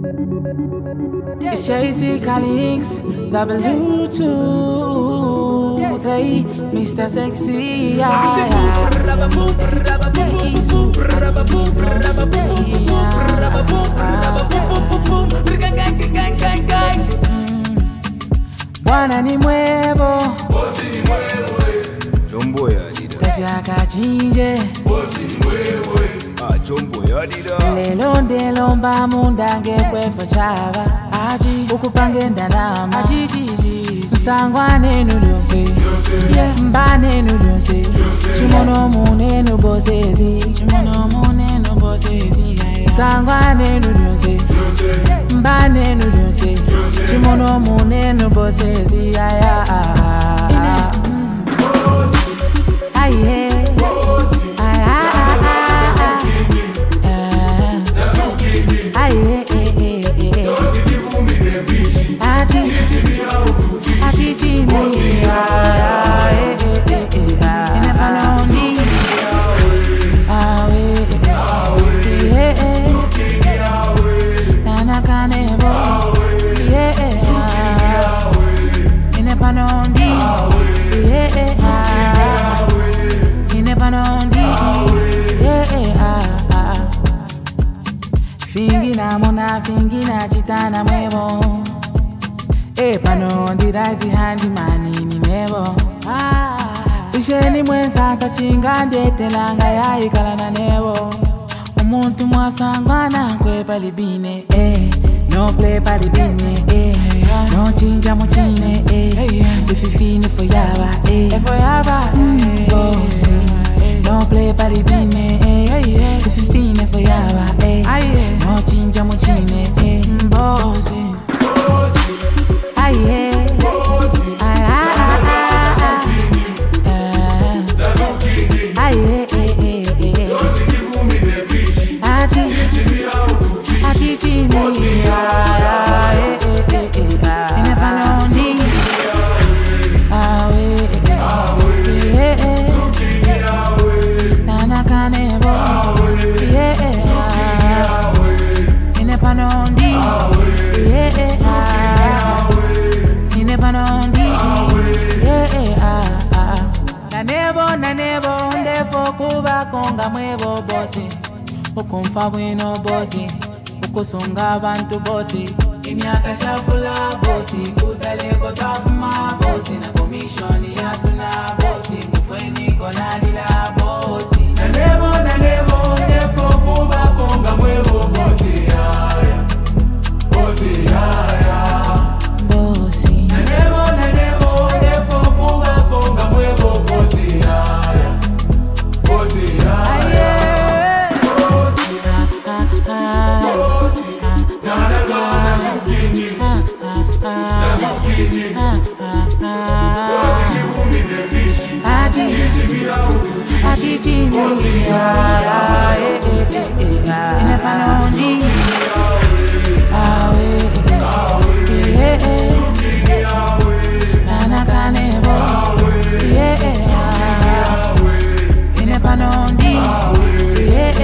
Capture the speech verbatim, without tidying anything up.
It's Jay-Z Calix, W two, hey, Mister Sexy, yeah, Bwana ni mwevo, bosi ni mwevo, Jumbo ya dida, tafyaka chinje, bosi ni mwevo, ah jumbo ya dida, lelo ndelo mba mundange kwefo chava, aji ukupange ndalama, aji jiji, nsangwane nulyonse, mbane nulyonse, chimono mune nubosezi, chimono mune nubosezi, nsangwane nulyonse, mbane nulyonse, chimono mune nubosezi, ya ya ah. Aye, aye, aye, Fingina mona fingina chitana mwevo, e pano ndi right hand mani ni nevo. Isheni mwensasa chinga ndete langa ya ikala na nevo. Umuntu mwasangwana kwe palibine, eh. No play palibine, eh. No chinja muchine, eh. Ififine for yaba, eh. For yaba, mm, bossy. No play palibine, eh. Ififine for yaba, eh. No chinja muchine, eh. Bossy. Aye, aye, aye, aye, don't give me the fish, aji, teach me how to fish, aji, aji, bosi konga mwevo bosi, ukumfa bwino bosi, ukusonga abantu bosi, imyaka shafula bosi, kutaleko tafuma bosi, na komishoni yatuna bosi, mufweni konadila bosi. Nanebo nanebo nefo kuba konga mwevo bosi yaya, bosi yaya, bosi. Nanebo nanebo nefo kuba konga mwevo bosi yaya, bosi yaya, bosi, bosi, nanaga nazukini, nazukini, don't give me the fish, teach me how to fish, Aji, aji, bosi yaya, in a panoni.